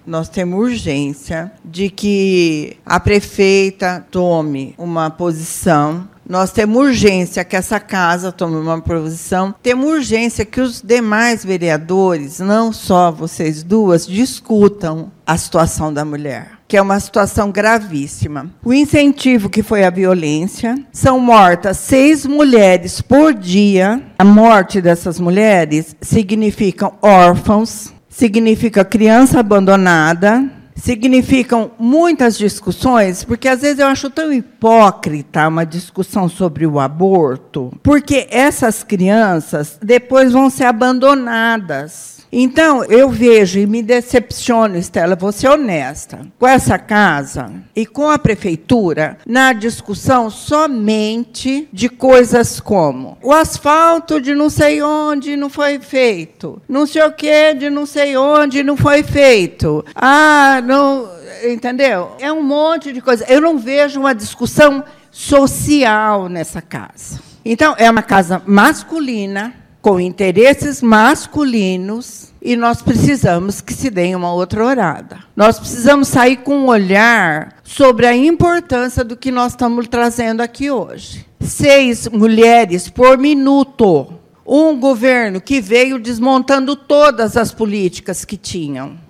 nós temos urgência de que a prefeita tome uma posição. Nós temos urgência que essa casa tome uma posição. Temos urgência que os demais vereadores, não só vocês duas, discutam a situação da mulher, que é uma situação gravíssima. O incentivo que foi a violência. São mortas 6 mulheres por dia. A morte dessas mulheres significa órfãos, significa criança abandonada, significam muitas discussões, porque às vezes eu acho tão hipócrita uma discussão sobre o aborto, porque essas crianças depois vão ser abandonadas. Então, eu vejo e me decepciono, Estela, vou ser honesta, com essa casa e com a prefeitura, na discussão somente de coisas como o asfalto de não sei onde não foi feito, não sei o que de não sei onde não foi feito. Não, entendeu? É um monte de coisa. Eu não vejo uma discussão social nessa casa. Então, é uma casa masculina, com interesses masculinos, e nós precisamos que se dê uma outra olhada. Nós precisamos sair com um olhar sobre a importância do que nós estamos trazendo aqui hoje. 6 mulheres por minuto. Um governo que veio desmontando todas as políticas que tinham.